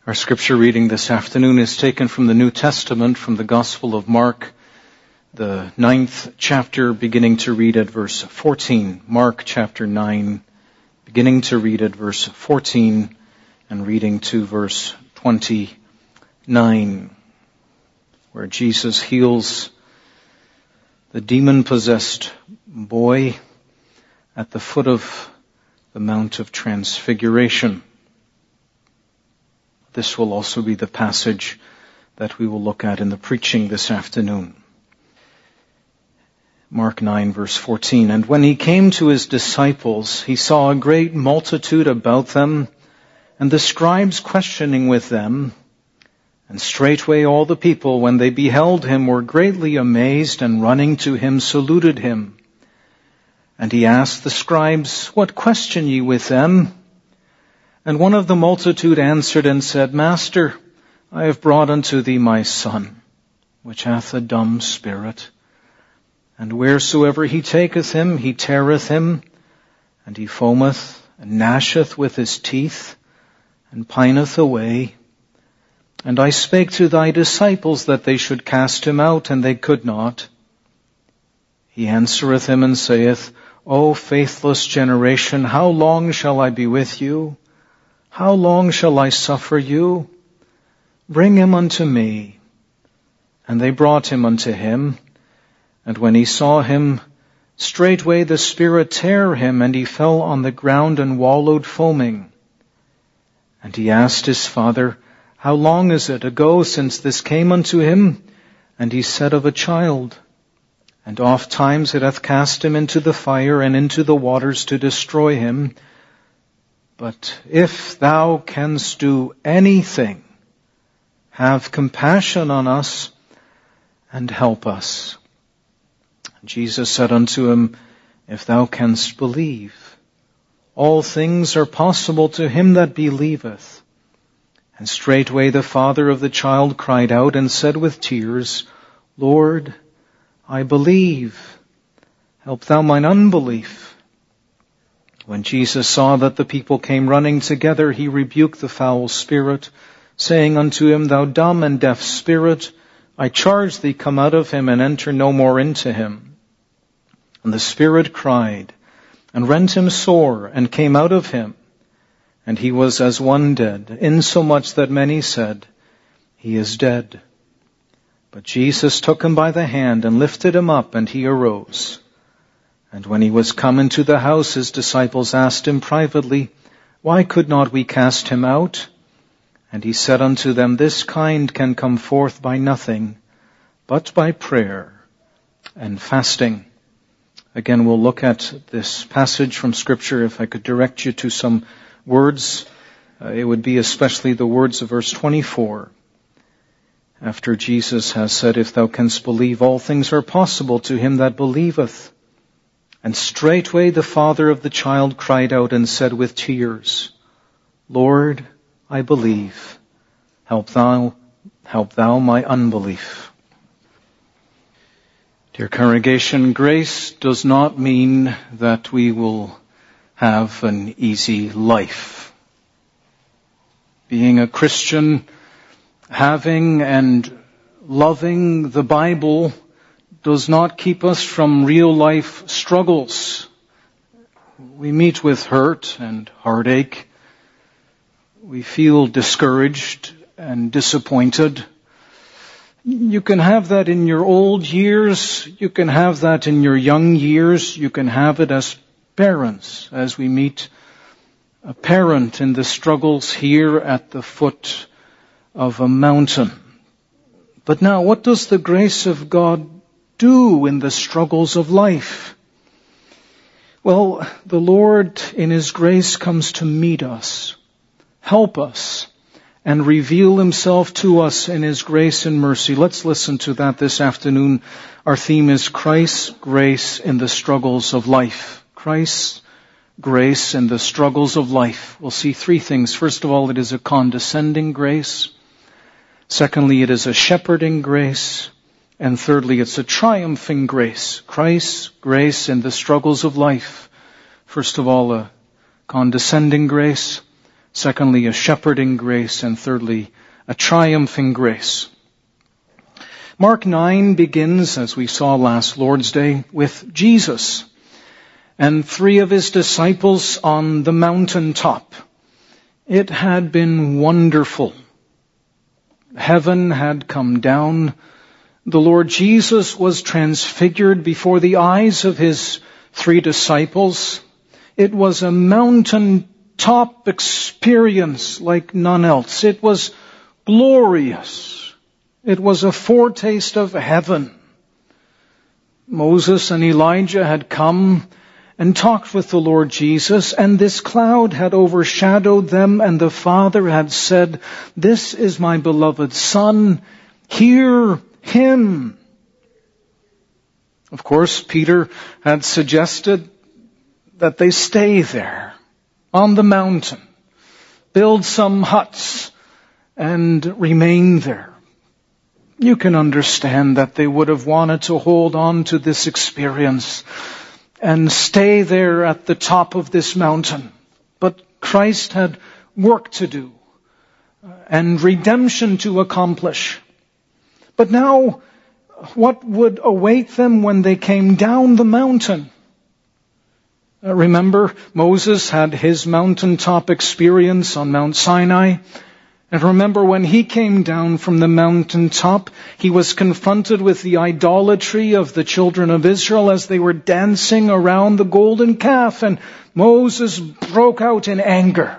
Our scripture reading this afternoon is taken from the New Testament, from the Gospel of Mark, the 9th chapter, beginning to read at verse 14. Mark chapter 9, beginning to read at verse 14 and reading to verse 29, where Jesus heals the demon-possessed boy at the foot of the Mount of Transfiguration. This will also be the passage that we will look at in the preaching this afternoon. Mark 9 verse 14. And when he came to his disciples, he saw a great multitude about them, and the scribes questioning with them. And straightway all the people, when they beheld him, were greatly amazed, and running to him saluted him. And he asked the scribes, What question ye with them? And one of the multitude answered and said, Master, I have brought unto thee my son, which hath a dumb spirit. And wheresoever he taketh him, he teareth him, and he foameth, and gnasheth with his teeth, and pineth away. And I spake to thy disciples that they should cast him out, and they could not. He answereth him and saith, O faithless generation, how long shall I be with you? How long shall I suffer you? Bring him unto me. And they brought him unto him. And when he saw him, straightway the spirit tare him, and he fell on the ground and wallowed foaming. And he asked his father, How long is it ago since this came unto him? And he said, Of a child. And oft times it hath cast him into the fire and into the waters to destroy him. But if thou canst do anything, have compassion on us and help us. Jesus said unto him, If thou canst believe, all things are possible to him that believeth. And straightway the father of the child cried out and said with tears, Lord, I believe. Help thou mine unbelief. When Jesus saw that the people came running together, he rebuked the foul spirit, saying unto him, Thou dumb and deaf spirit, I charge thee, come out of him, and enter no more into him. And the spirit cried, and rent him sore, and came out of him. And he was as one dead, insomuch that many said, He is dead. But Jesus took him by the hand, and lifted him up, and he arose. And when he was come into the house, his disciples asked him privately, Why could not we cast him out? And he said unto them, This kind can come forth by nothing, but by prayer and fasting. Again, we'll look at this passage from Scripture. If I could direct you to some words, it would be especially the words of verse 24. After Jesus has said, If thou canst believe, all things are possible to him that believeth. And straightway the father of the child cried out and said with tears, Lord, I believe. Help thou my unbelief. Dear congregation, grace does not mean that we will have an easy life. Being a Christian, having and loving the Bible does not keep us from real life struggles. We meet with hurt and heartache. We feel discouraged and disappointed. You can have that in your old years. You can have that in your young years. You can have it as parents, as we meet a parent in the struggles here at the foot of a mountain. But now, what does the grace of God do in the struggles of life? Well, the Lord in His grace comes to meet us, help us, and reveal Himself to us in His grace and mercy. Let's listen to that this afternoon. Our theme is Christ's grace in the struggles of life. Christ's grace in the struggles of life. We'll see three things. First of all, it is a condescending grace. Secondly, it is a shepherding grace. And thirdly, it's a triumphing grace. Christ's grace in the struggles of life. First of all, a condescending grace. Secondly, a shepherding grace. And thirdly, a triumphing grace. Mark 9 begins, as we saw last Lord's Day, with Jesus and 3 of his disciples on the mountaintop. It had been wonderful. Heaven had come down. The Lord Jesus was transfigured before the eyes of his 3 disciples. It was a mountaintop experience like none else. It was glorious. It was a foretaste of heaven. Moses and Elijah had come and talked with the Lord Jesus, and this cloud had overshadowed them, and the Father had said, "This is my beloved Son, hear him." Of course, Peter had suggested that they stay there on the mountain, build some huts, and remain there. You can understand that they would have wanted to hold on to this experience and stay there at the top of this mountain. But Christ had work to do and redemption to accomplish. But now, what would await them when they came down the mountain? Remember, Moses had his mountaintop experience on Mount Sinai. And remember, when he came down from the mountaintop, he was confronted with the idolatry of the children of Israel as they were dancing around the golden calf, and Moses broke out in anger.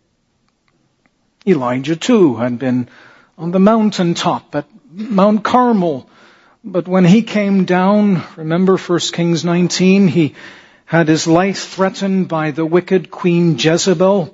Elijah too had been on the mountaintop at Mount Carmel, but when he came down, remember 1 Kings 19, he had his life threatened by the wicked Queen Jezebel,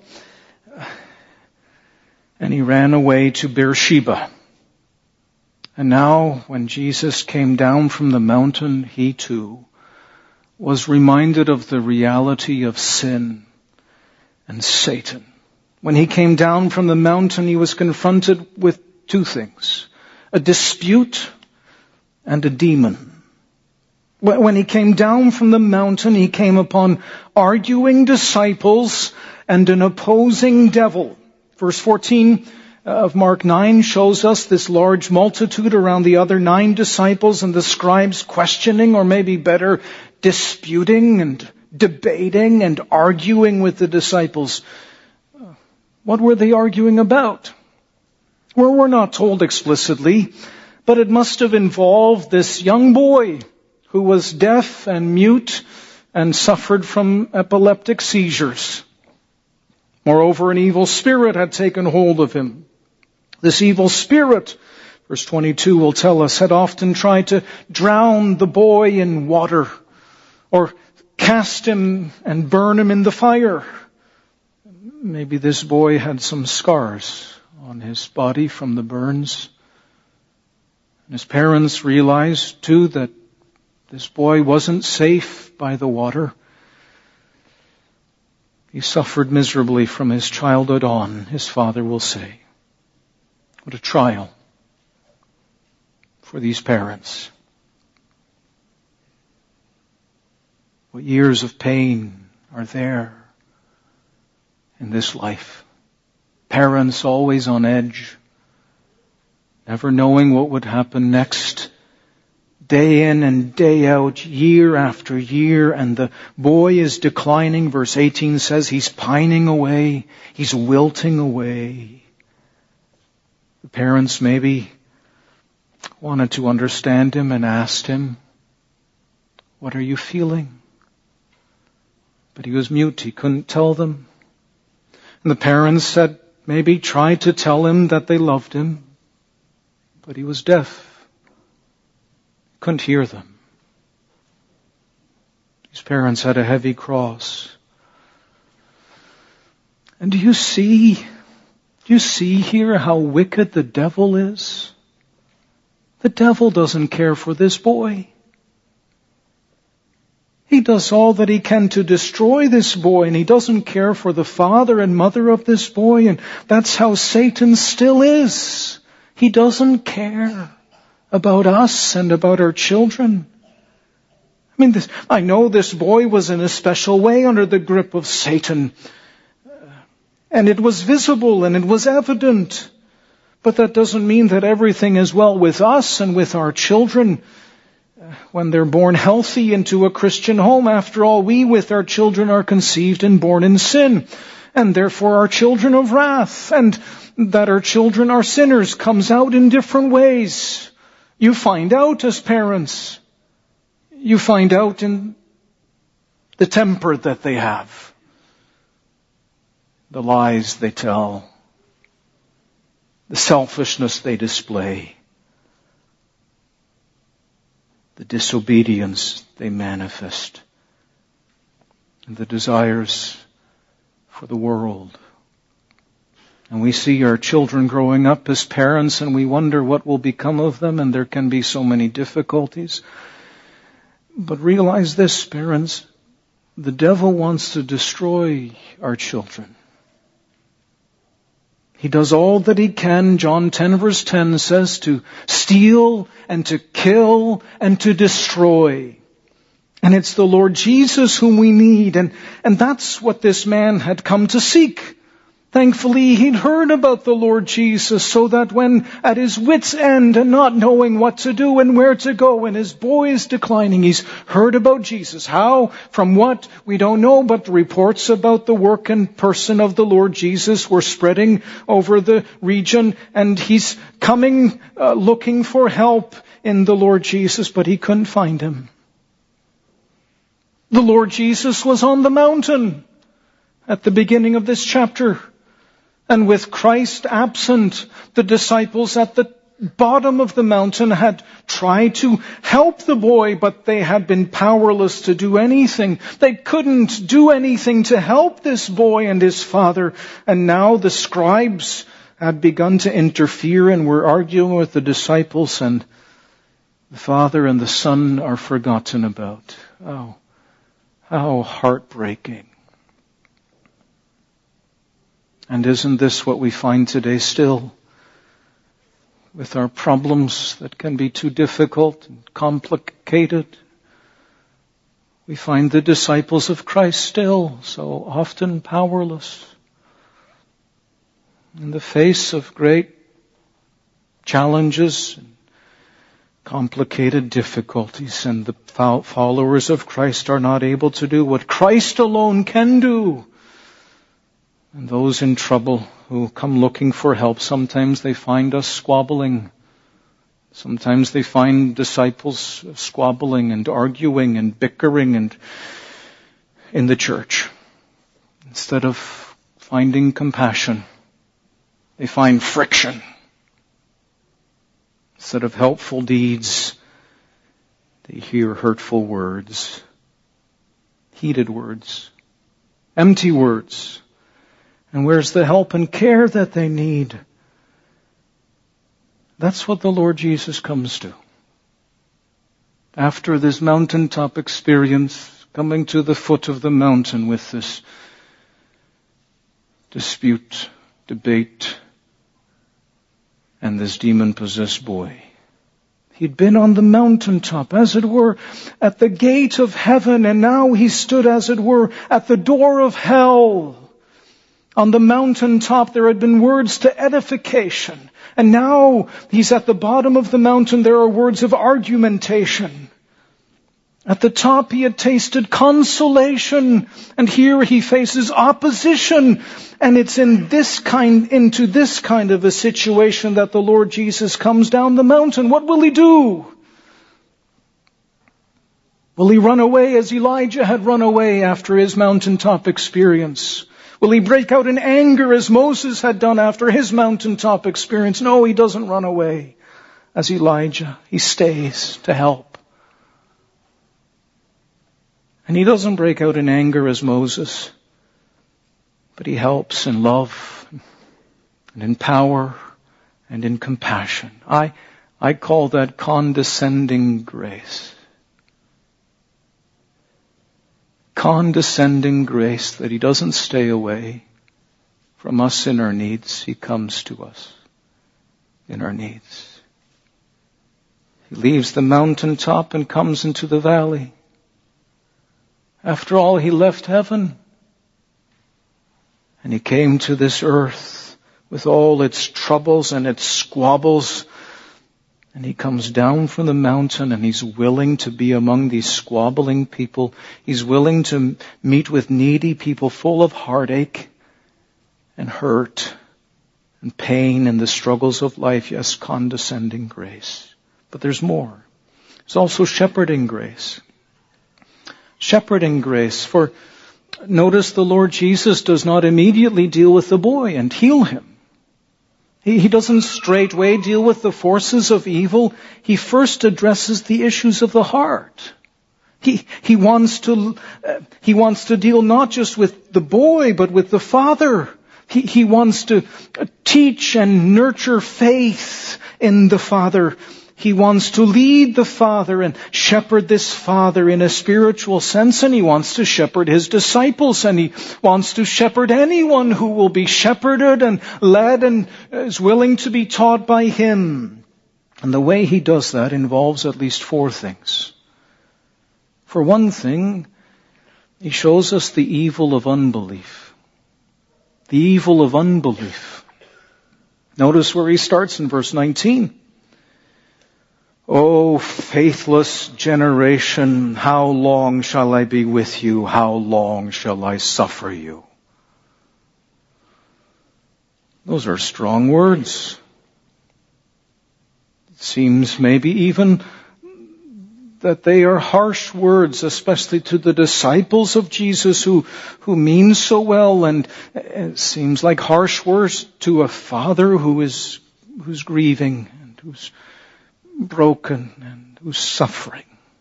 and he ran away to Beersheba. And now, when Jesus came down from the mountain, he too was reminded of the reality of sin and Satan. When he came down from the mountain, he was confronted with 2 things: a dispute and a demon. When he came down from the mountain, he came upon arguing disciples and an opposing devil. Verse 14 of Mark 9 shows us this large multitude around the other 9 disciples and the scribes questioning, or maybe better, disputing and debating and arguing with the disciples. What were they arguing about? Well, we're not told explicitly, but it must have involved this young boy who was deaf and mute and suffered from epileptic seizures. Moreover, an evil spirit had taken hold of him. This evil spirit, verse 22 will tell us, had often tried to drown the boy in water or cast him and burn him in the fire. Maybe this boy had some scars on his body from the burns. His parents realized too that this boy wasn't safe by the water. He suffered miserably from his childhood on, his father will say. What a trial for these parents. What years of pain are there in this life? Parents always on edge, never knowing what would happen next. Day in and day out, year after year, and the boy is declining. Verse 18 says he's pining away, he's wilting away. The parents maybe wanted to understand him and asked him, "What are you feeling?" But he was mute, he couldn't tell them. And the parents said, maybe tried to tell him that they loved him, but he was deaf. Couldn't hear them. His parents had a heavy cross. And do you see here how wicked the devil is? The devil doesn't care for this boy. He does all that he can to destroy this boy, and he doesn't care for the father and mother of this boy, and that's how Satan still is. He doesn't care about us and about our children. I know this boy was in a special way under the grip of Satan. And it was visible and it was evident. But that doesn't mean that everything is well with us and with our children when they're born healthy into a Christian home. After all, we with our children are conceived and born in sin, and therefore are children of wrath. And that our children are sinners comes out in different ways. You find out as parents. You find out in the temper that they have, the lies they tell, the selfishness they display, the disobedience they manifest, and the desires for the world. And we see our children growing up as parents, and we wonder what will become of them, and there can be so many difficulties. But realize this, parents, the devil wants to destroy our children. He does all that he can, John 10 verse 10 says, to steal and to kill and to destroy. And it's the Lord Jesus whom we need. And that's what this man had come to seek. Thankfully, he'd heard about the Lord Jesus, so that when at his wit's end and not knowing what to do and where to go, and his boy is declining, he's heard about Jesus. How? From what? We don't know, but the reports about the work and person of the Lord Jesus were spreading over the region, and he's coming looking for help in the Lord Jesus, but he couldn't find him. The Lord Jesus was on the mountain at the beginning of this chapter. And with Christ absent, the disciples at the bottom of the mountain had tried to help the boy, but they had been powerless to do anything. They couldn't do anything to help this boy and his father. And now the scribes had begun to interfere and were arguing with the disciples, and the Father and the Son are forgotten about. Oh, how heartbreaking. And isn't this what we find today still? With our problems that can be too difficult and complicated, we find the disciples of Christ still so often powerless. In the face of great challenges and complicated difficulties, and the followers of Christ are not able to do what Christ alone can do. And those in trouble who come looking for help, sometimes they find us squabbling. Sometimes they find disciples squabbling and arguing and bickering and in the church. Instead of finding compassion, they find friction. Instead of helpful deeds, they hear hurtful words, heated words, empty words. And where's the help and care that they need? That's what the Lord Jesus comes to. After this mountaintop experience, coming to the foot of the mountain with this dispute, debate, and this demon-possessed boy. He'd been on the mountaintop, as it were, at the gate of heaven, and now he stood, as it were, at the door of hell. On the mountaintop there had been words to edification, and now he's at the bottom of the mountain. There are words of argumentation. At the top he had tasted consolation, and here he faces opposition. And it's into this kind of a situation that the Lord Jesus comes down the mountain. What will he do? Will he run away as Elijah had run away after his mountaintop experience? Will he break out in anger as Moses had done after his mountaintop experience? No, he doesn't run away as Elijah. He stays to help. And he doesn't break out in anger as Moses, but he helps in love and in power and in compassion. I call that condescending grace. Condescending grace, that he doesn't stay away from us in our needs. He comes to us in our needs. He leaves the mountaintop and comes into the valley. After all, he left heaven And he came to this earth with all its troubles and its squabbles. And he comes down from the mountain and he's willing to be among these squabbling people. He's willing to meet with needy people full of heartache and hurt and pain and the struggles of life. Yes, condescending grace. But there's more. There's also shepherding grace. Shepherding grace. For notice the Lord Jesus does not immediately deal with the boy and heal him. He doesn't straightway deal with the forces of evil. He first addresses the issues of the heart. He wants to deal not just with the boy, but with the father. He wants to teach and nurture faith in the father. He wants to lead the father and shepherd this father in a spiritual sense, and he wants to shepherd his disciples, and he wants to shepherd anyone who will be shepherded and led and is willing to be taught by him. And the way he does that involves at least 4 things. For one thing, he shows us the evil of unbelief. The evil of unbelief. Notice where he starts in verse 19. O faithless generation, how long shall I be with you? How long shall I suffer you? Those are strong words. It seems maybe even that they are harsh words, especially to the disciples of Jesus who mean so well, and it seems like harsh words to a father who's grieving and who's broken and who's suffering.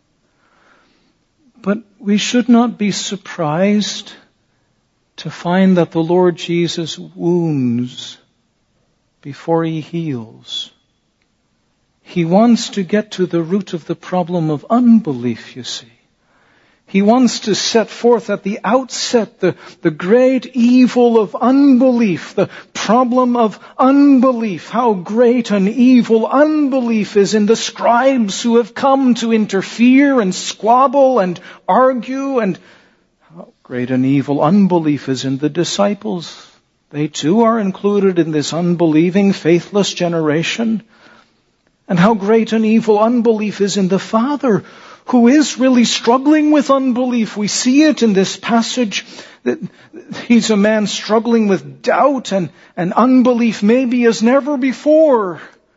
But we should not be surprised to find that the Lord Jesus wounds before he heals. He wants to get to the root of the problem of unbelief, you see. He wants to set forth at the outset the great evil of unbelief, the problem of unbelief, how great an evil unbelief is in the scribes who have come to interfere and squabble and argue, and how great an evil unbelief is in the disciples. They too are included in this unbelieving, faithless generation. And how great an evil unbelief is in the Father, who is really struggling with unbelief. We see it in this passage that he's a man struggling with doubt and unbelief maybe as never before.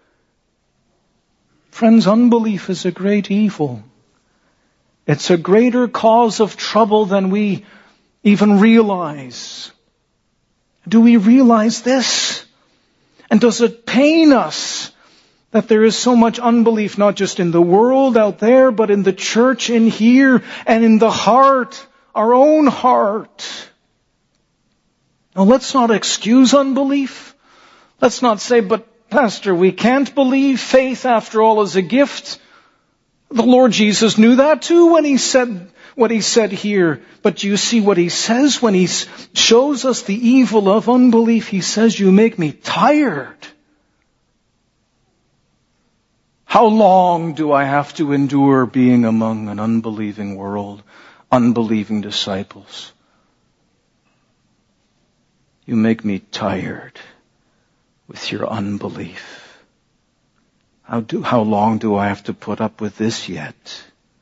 Friends, unbelief is a great evil. It's a greater cause of trouble than we even realize. Do we realize this? And does it pain us that there is so much unbelief, not just in the world out there, but in the church in here and in the heart, our own heart? Now let's not excuse unbelief. Let's not say, but Pastor, we can't believe. Faith, after all, is a gift. The Lord Jesus knew that too when he said what he said here. But do you see what he says when he shows us the evil of unbelief? He says, you make me tired. How long do I have to endure being among an unbelieving world, unbelieving disciples? You make me tired with your unbelief. How long do I have to put up with this yet?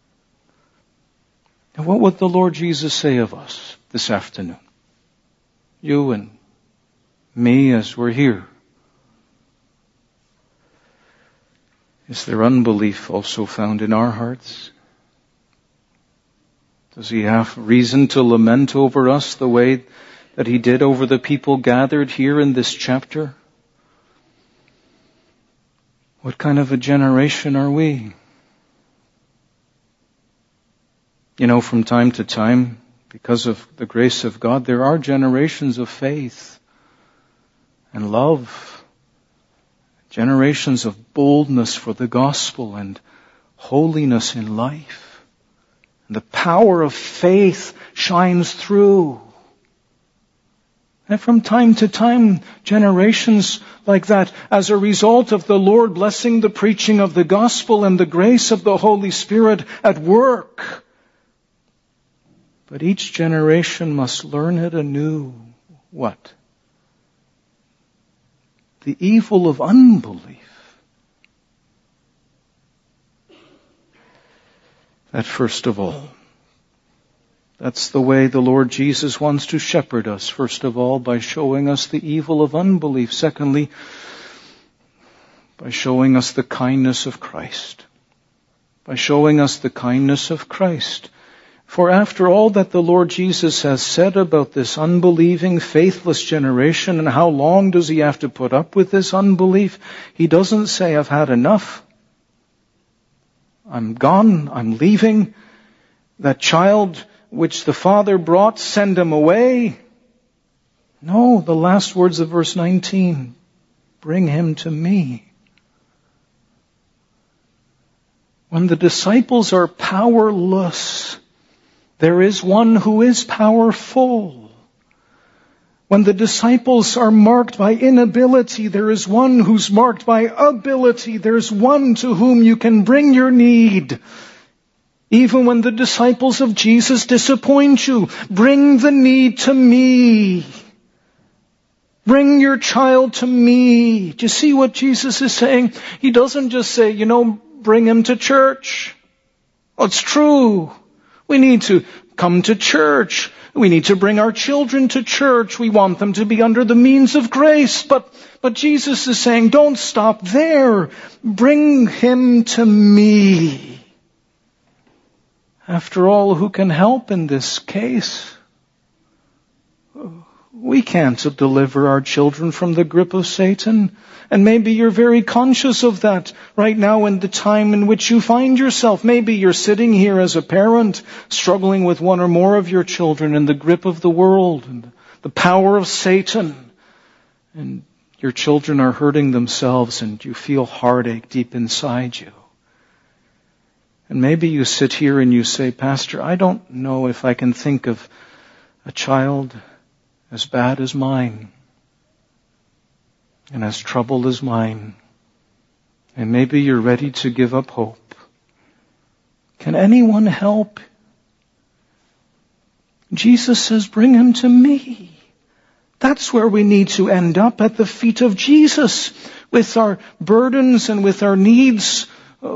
And what would the Lord Jesus say of us this afternoon? You and me as we're here. Is there unbelief also found in our hearts? Does he have reason to lament over us the way that he did over the people gathered here in this chapter? What kind of a generation are we? You know, from time to time, because of the grace of God, there are generations of faith and love. Generations of boldness for the gospel and holiness in life. And the power of faith shines through. And from time to time, generations like that, as a result of the Lord blessing the preaching of the gospel and the grace of the Holy Spirit at work. But each generation must learn it anew. what? The evil of unbelief. That first of all. That's the way the Lord Jesus wants to shepherd us. First of all, by showing us the evil of unbelief. Secondly, by showing us the kindness of Christ. By showing us the kindness of Christ. For after all that the Lord Jesus has said about this unbelieving, faithless generation, and how long does he have to put up with this unbelief, he doesn't say, I've had enough. I'm gone. I'm leaving. That child which the Father brought, send him away. No, the last words of verse 19, bring him to me. When the disciples are powerless, there is one who is powerful. When the disciples are marked by inability, there is one who's marked by ability. There's one to whom you can bring your need. Even when the disciples of Jesus disappoint you, bring the need to me. Bring your child to me. Do you see what Jesus is saying? He doesn't just say, bring him to church. Well, it's true. We need to come to church. We need to bring our children to church. We want them to be under the means of grace. But Jesus is saying, don't stop there. Bring him to me. After all, who can help in this case? We can't deliver our children from the grip of Satan. And maybe you're very conscious of that right now in the time in which you find yourself. Maybe you're sitting here as a parent, struggling with one or more of your children in the grip of the world and the power of Satan. And your children are hurting themselves and you feel heartache deep inside you. And maybe you sit here and you say, Pastor, I don't know if I can think of a child as bad as mine and as troubled as mine. And maybe you're ready to give up hope. Can anyone help? Jesus says, bring him to me. That's where we need to end up, at the feet of Jesus, with our burdens and with our needs,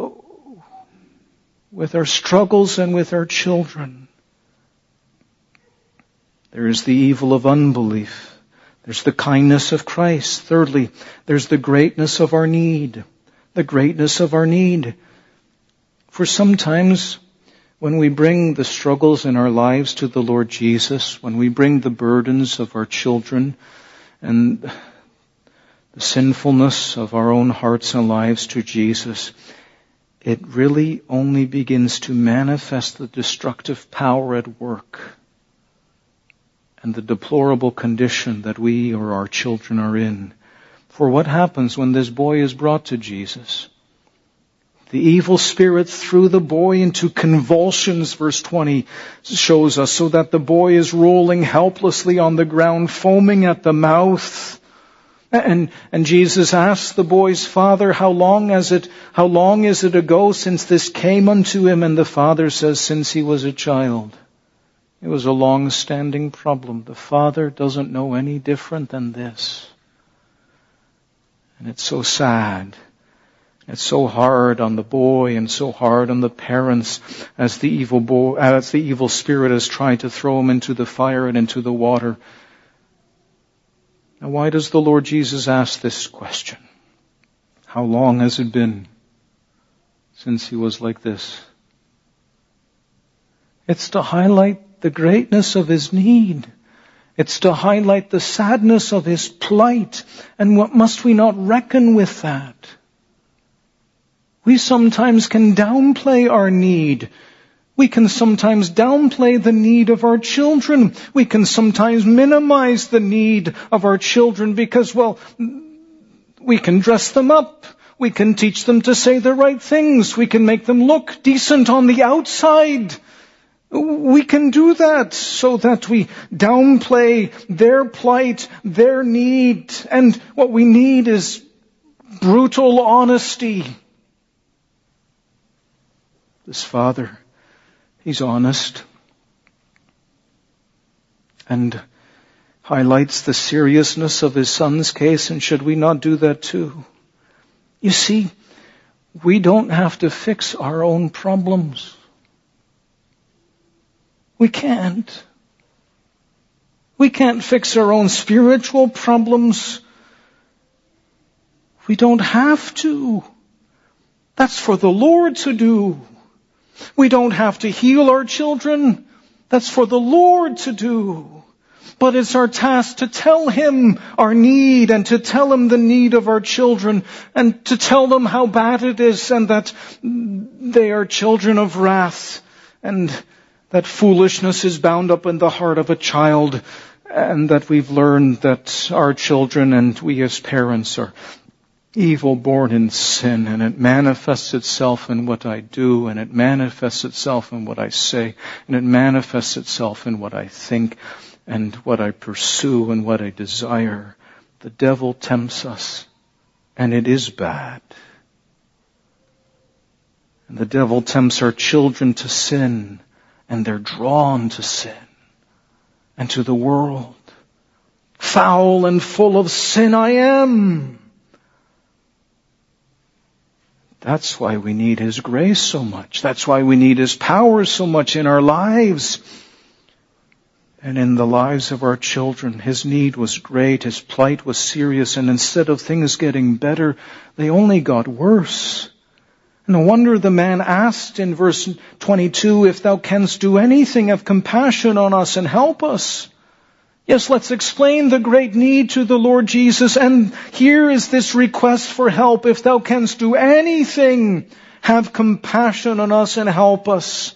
with our struggles and with our children. There is the evil of unbelief. There's the kindness of Christ. Thirdly, there's the greatness of our need. The greatness of our need. For sometimes when we bring the struggles in our lives to the Lord Jesus, when we bring the burdens of our children and the sinfulness of our own hearts and lives to Jesus, it really only begins to manifest the destructive power at work and the deplorable condition that we or our children are in. For what happens when this boy is brought to Jesus? The evil spirit threw the boy into convulsions, verse 20 shows us, so that the boy is rolling helplessly on the ground, foaming at the mouth. And Jesus asked the boy's father, how long is it ago since this came unto him? And the father says, since he was a child. It was a long-standing problem. The father doesn't know any different than this. And it's so sad. It's so hard on the boy and so hard on the parents as the evil spirit has tried to throw him into the fire and into the water. Now, why does the Lord Jesus ask this question? How long has it been since he was like this? It's to highlight the greatness of his need. It's to highlight the sadness of his plight. And what must we not reckon with that? We sometimes can downplay our need. We can sometimes downplay the need of our children. We can sometimes minimize the need of our children because, we can dress them up. We can teach them to say the right things. We can make them look decent on the outside. We can do that so that we downplay their plight, their need. And what we need is brutal honesty. This father, he's honest. And highlights the seriousness of his son's case, and should we not do that too? You see, we don't have to fix our own problems. We can't. We can't fix our own spiritual problems. We don't have to. That's for the Lord to do. We don't have to heal our children. That's for the Lord to do. But it's our task to tell Him our need and to tell Him the need of our children and to tell them how bad it is and that they are children of wrath and that foolishness is bound up in the heart of a child and that we've learned that our children and we as parents are evil, born in sin, and it manifests itself in what I do, and it manifests itself in what I say, and it manifests itself in what I think, and what I pursue, and what I desire. The devil tempts us, and it is bad. And the devil tempts our children to sin, and they're drawn to sin, and to the world. Foul and full of sin I am. That's why we need His grace so much. That's why we need His power so much in our lives. And in the lives of our children, His need was great, His plight was serious, and instead of things getting better, they only got worse. No wonder the man asked in verse 22, if thou canst do anything, have compassion on us and help us. Yes, let's explain the great need to the Lord Jesus. And here is this request for help. If thou canst do anything, have compassion on us and help us.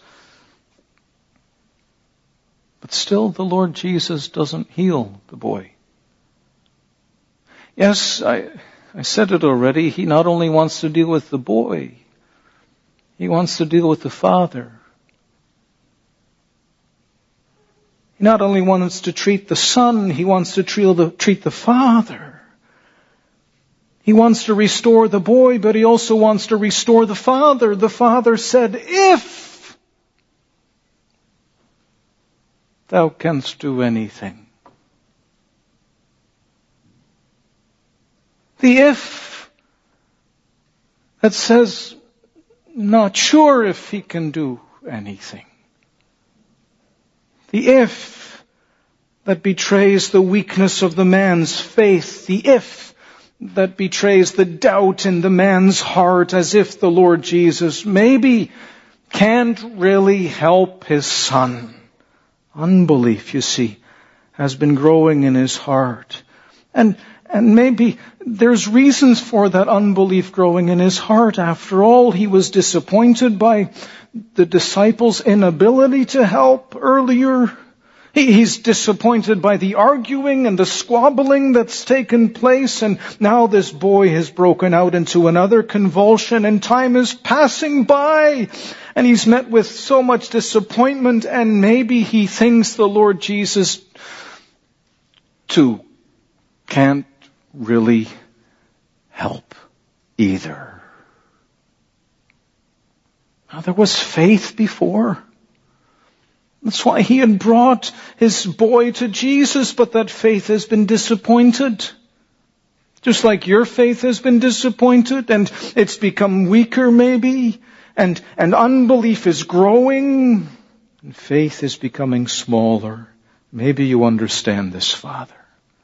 But still the Lord Jesus doesn't heal the boy. Yes, I said it already. He not only wants to deal with the boy, He wants to deal with the father. He not only wants to treat the son, He wants to treat the father. He wants to restore the boy, but He also wants to restore the father. The father said, if thou canst do anything. The if that says, not sure if he can do anything. The if that betrays the weakness of the man's faith. The if that betrays the doubt in the man's heart, as if the Lord Jesus maybe can't really help his son. Unbelief, you see, has been growing in his heart. And maybe there's reasons for that unbelief growing in his heart. After all, he was disappointed by the disciples' inability to help earlier. He's disappointed by the arguing and the squabbling that's taken place, and now this boy has broken out into another convulsion, and time is passing by, and he's met with so much disappointment, and maybe he thinks the Lord Jesus too can't really help either. Now, there was faith before. That's why he had brought his boy to Jesus, but that faith has been disappointed. Just like your faith has been disappointed, and it's become weaker maybe, and unbelief is growing, and faith is becoming smaller. Maybe you understand this, Father.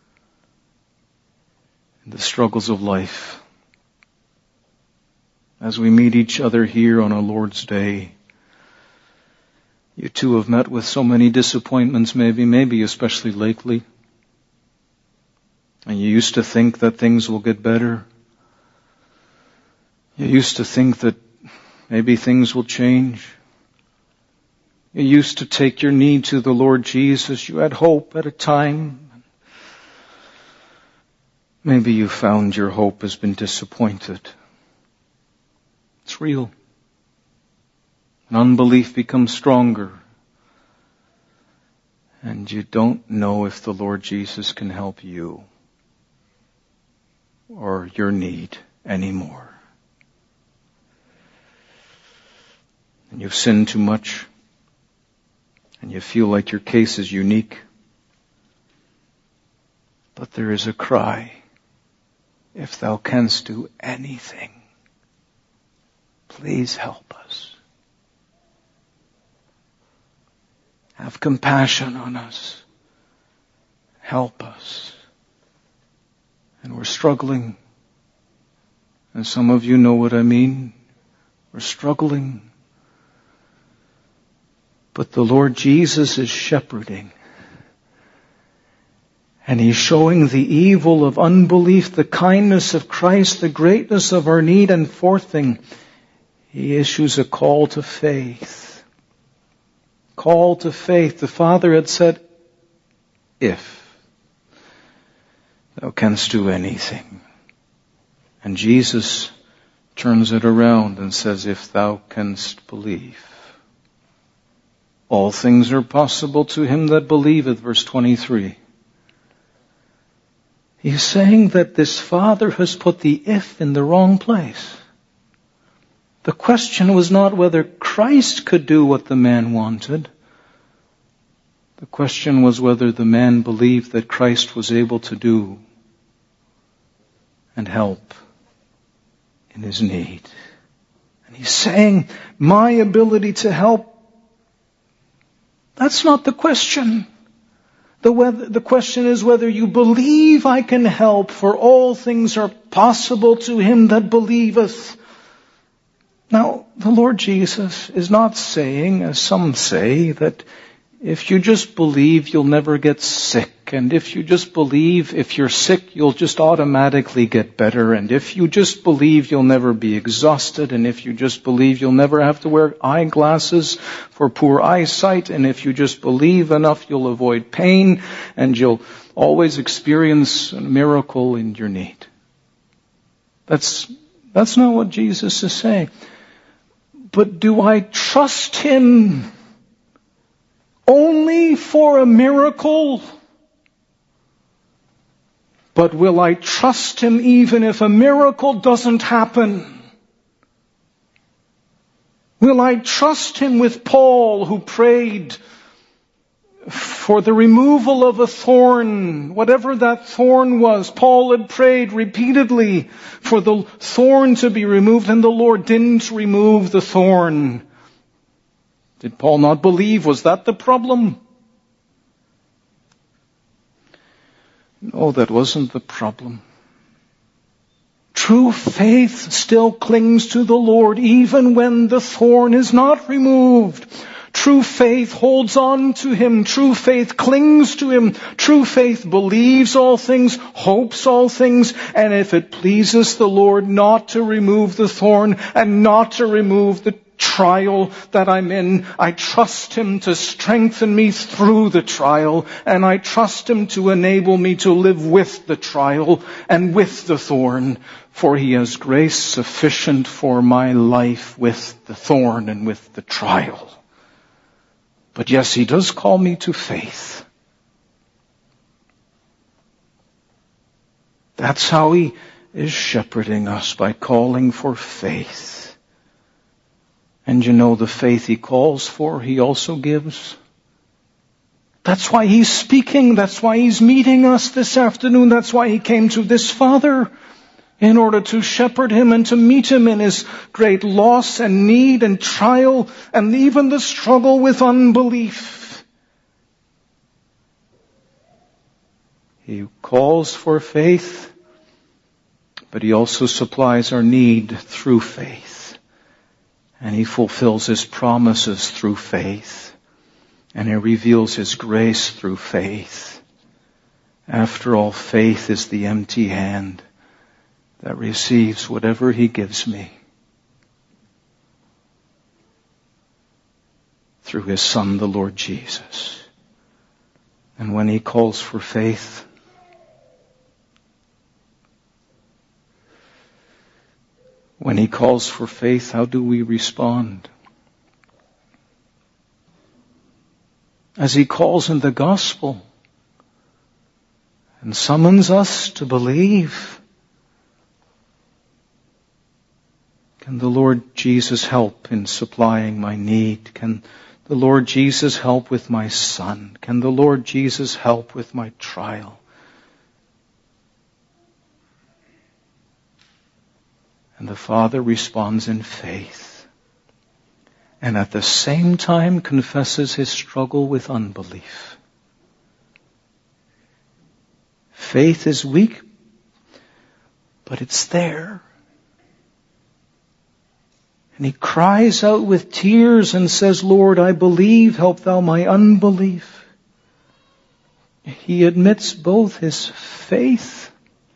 In the struggles of life, as we meet each other here on our Lord's Day, you too have met with so many disappointments, maybe especially lately. And you used to think that things will get better. You used to think that maybe things will change. You used to take your need to the Lord Jesus. You had hope at a time. Maybe you found your hope has been disappointed. It's real. And unbelief becomes stronger. And you don't know if the Lord Jesus can help you or your need anymore. And you've sinned too much. And you feel like your case is unique. But there is a cry, if thou canst do anything, please help us. Have compassion on us. Help us. And we're struggling. And some of you know what I mean. We're struggling. But the Lord Jesus is shepherding. And He's showing the evil of unbelief, the kindness of Christ, the greatness of our need. And fourth thing, He issues a call to faith. Call to faith. The Father had said, if thou canst do anything. And Jesus turns it around and says, if thou canst believe. All things are possible to him that believeth, verse 23. He's saying that this Father has put the if in the wrong place. The question was not whether Christ could do what the man wanted. The question was whether the man believed that Christ was able to do and help in his need. And he's saying, my ability to help, that's not the question. The question is whether you believe I can help, for all things are possible to him that believeth. Now, the Lord Jesus is not saying, as some say, that if you just believe, you'll never get sick. And if you just believe, if you're sick, you'll just automatically get better. And if you just believe, you'll never be exhausted. And if you just believe, you'll never have to wear eyeglasses for poor eyesight. And if you just believe enough, you'll avoid pain. And you'll always experience a miracle in your need. That's not what Jesus is saying. But do I trust him only for a miracle? But will I trust him even if a miracle doesn't happen? Will I trust him with Paul, who prayed for the removal of a thorn, whatever that thorn was? Paul had prayed repeatedly for the thorn to be removed, and the Lord didn't remove the thorn. Did Paul not believe? Was that the problem? No, that wasn't the problem. True faith still clings to the Lord even when the thorn is not removed. True faith holds on to him. True faith clings to him. True faith believes all things, hopes all things, and if it pleases the Lord not to remove the thorn and not to remove the trial that I'm in, I trust him to strengthen me through the trial, and I trust him to enable me to live with the trial and with the thorn, for he has grace sufficient for my life with the thorn and with the trial. But yes, he does call me to faith. That's how he is shepherding us, by calling for faith. And you know, the faith he calls for, he also gives. That's why he's speaking. That's why he's meeting us this afternoon. That's why he came to this Father, in order to shepherd him and to meet him in his great loss and need and trial and even the struggle with unbelief. He calls for faith, but he also supplies our need through faith. And he fulfills his promises through faith. And he reveals his grace through faith. After all, faith is the empty hand that receives whatever he gives me through his Son, the Lord Jesus. And when he calls for faith, how do we respond? As he calls in the gospel and summons us to believe, can the Lord Jesus help in supplying my need? Can the Lord Jesus help with my son? Can the Lord Jesus help with my trial? And the father responds in faith. And at the same time confesses his struggle with unbelief. Faith is weak, but it's there. And he cries out with tears and says, Lord, I believe, help thou my unbelief. He admits both his faith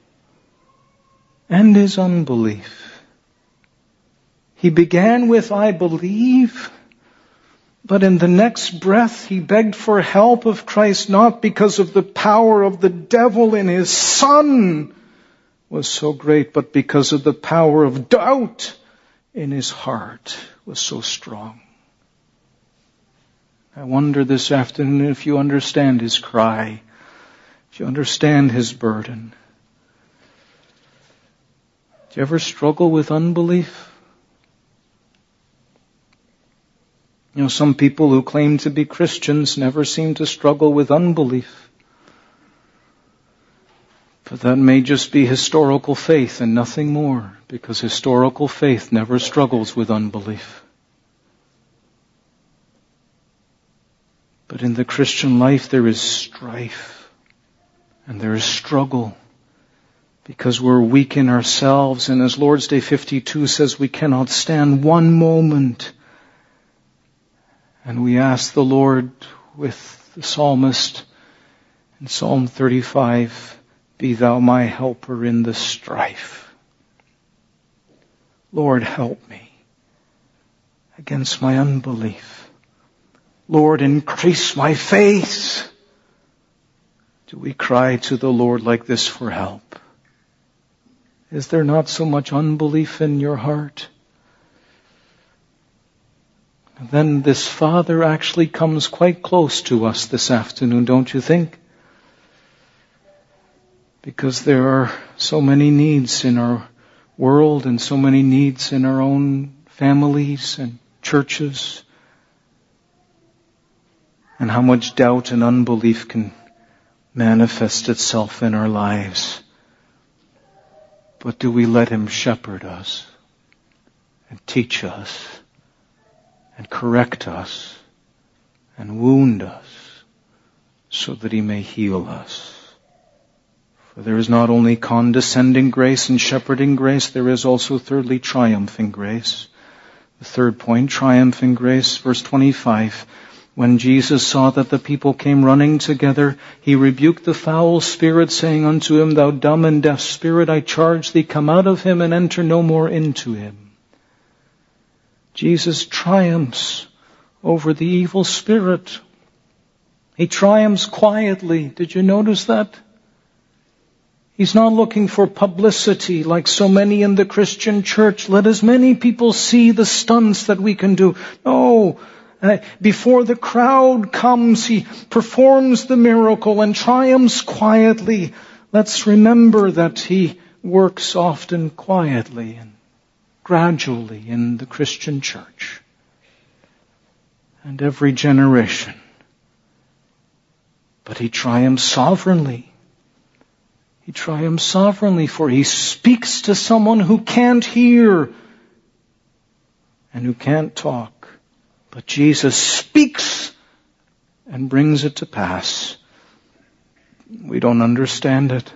and his unbelief. He began with, I believe, but in the next breath he begged for help of Christ, not because of the power of the devil in his Son was so great, but because of the power of doubt in his heart was so strong. I wonder this afternoon if you understand his cry, if you understand his burden. Do you ever struggle with unbelief? You know, some people who claim to be Christians never seem to struggle with unbelief. But that may just be historical faith and nothing more, because historical faith never struggles with unbelief. But in the Christian life there is strife and there is struggle, because we're weak in ourselves, and as Lord's Day 52 says, we cannot stand one moment. And we ask the Lord with the psalmist in Psalm 35, be thou my helper in the strife. Lord, help me against my unbelief. Lord, increase my faith. Do we cry to the Lord like this for help? Is there not so much unbelief in your heart? Then this Father actually comes quite close to us this afternoon, don't you think? Because there are so many needs in our world and so many needs in our own families and churches. And how much doubt and unbelief can manifest itself in our lives. But do we let Him shepherd us and teach us and correct us and wound us so that He may heal us? For there is not only condescending grace and shepherding grace, there is also thirdly triumphing grace. The third point, triumphing grace, verse 25. When Jesus saw that the people came running together, He rebuked the foul spirit, saying unto him, Thou dumb and deaf spirit, I charge thee, come out of him and enter no more into him. Jesus triumphs over the evil spirit. He triumphs quietly. Did you notice that? He's not looking for publicity like so many in the Christian church. Let as many people see the stunts that we can do. No. Before the crowd comes, He performs the miracle and triumphs quietly. Let's remember that He works often quietly and gradually in the Christian church and every generation. But He triumphs sovereignly. He triumphs sovereignly, for He speaks to someone who can't hear and who can't talk. But Jesus speaks and brings it to pass. We don't understand it.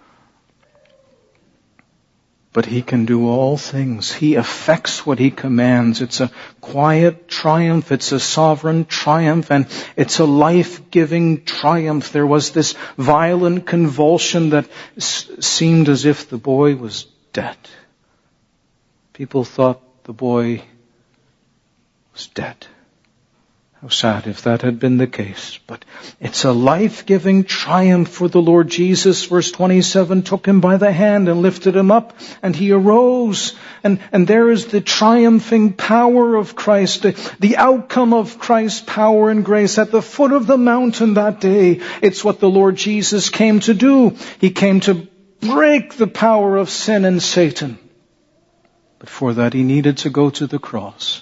But He can do all things. He effects what He commands. It's a quiet triumph. It's a sovereign triumph. And it's a life-giving triumph. There was this violent convulsion that seemed as if the boy was dead. People thought the boy was dead. How sad if that had been the case. But it's a life-giving triumph for the Lord Jesus. Verse 27 took him by the hand and lifted him up, and he arose. And there is the triumphing power of Christ, the outcome of Christ's power and grace at the foot of the mountain that day. It's what the Lord Jesus came to do. He came to break the power of sin and Satan. But for that He needed to go to the cross.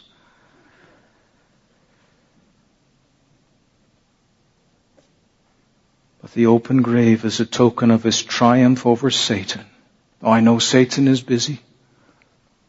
But the open grave is a token of His triumph over Satan. Oh, I know Satan is busy.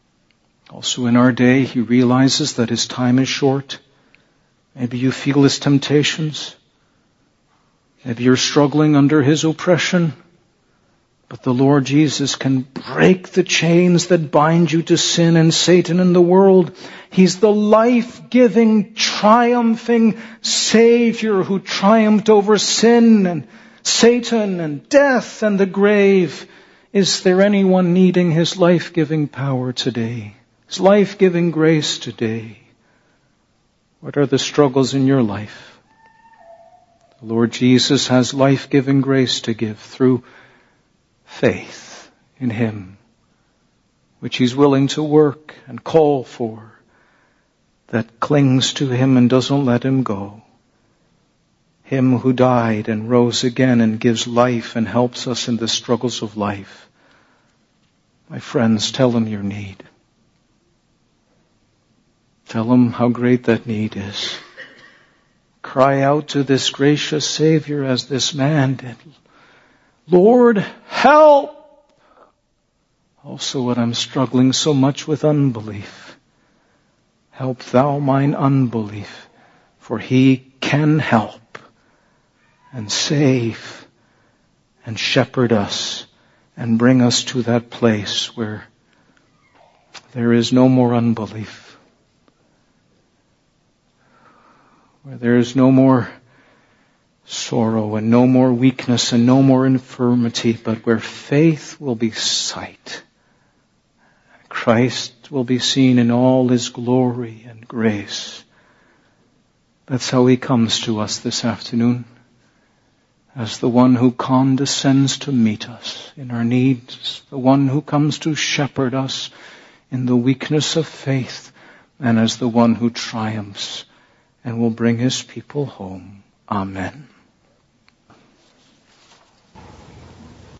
Also in our day, he realizes that his time is short. Maybe you feel his temptations. Maybe you're struggling under his oppression. But the Lord Jesus can break the chains that bind you to sin and Satan and the world. He's the life-giving, triumphing Savior who triumphed over sin and Satan and death and the grave. Is there anyone needing his life-giving power today? His life-giving grace today? What are the struggles in your life? The Lord Jesus has life-giving grace to give through faith in him, which he's willing to work and call for, that clings to him and doesn't let him go. Him who died and rose again and gives life and helps us in the struggles of life. My friends, tell him your need. Tell him how great that need is. Cry out to this gracious Savior as this man did. Lord, help! Also when I'm struggling so much with unbelief, help thou mine unbelief, for he can help and save and shepherd us and bring us to that place where there is no more unbelief, where there is no more sorrow and no more weakness and no more infirmity, but where faith will be sight. Christ will be seen in all his glory and grace. That's how he comes to us this afternoon, as the one who condescends to meet us in our needs, the one who comes to shepherd us in the weakness of faith, and as the one who triumphs and will bring his people home. Amen.